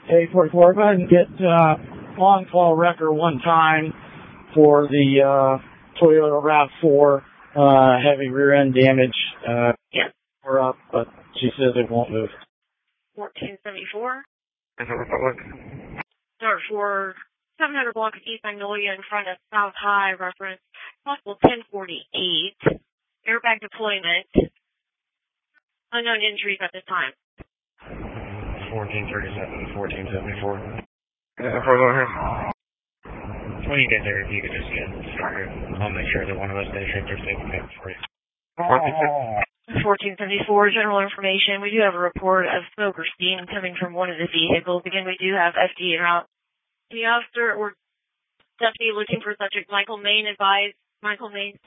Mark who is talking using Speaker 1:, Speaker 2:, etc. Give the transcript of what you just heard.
Speaker 1: 844, go ahead and get on-call wrecker one time for the Toyota RAV4 heavy rear end damage.
Speaker 2: Yeah.
Speaker 1: We're up, but she says it won't move.
Speaker 2: 1474.
Speaker 3: Republic.
Speaker 2: Start for 700 block of East Magnolia in front of South High, reference possible 1048. Airbag deployment. Unknown injuries at this time.
Speaker 3: 1437, 1474. Further here. When you get there, if you could just get started, I'll make sure that one of us day shifters takes it for you.
Speaker 2: 1474, general information. We do have a report of smoke or steam coming from one of the vehicles. Again, we do have FD en route. The officer or deputy looking for subject Michael Main advised. Michael Main.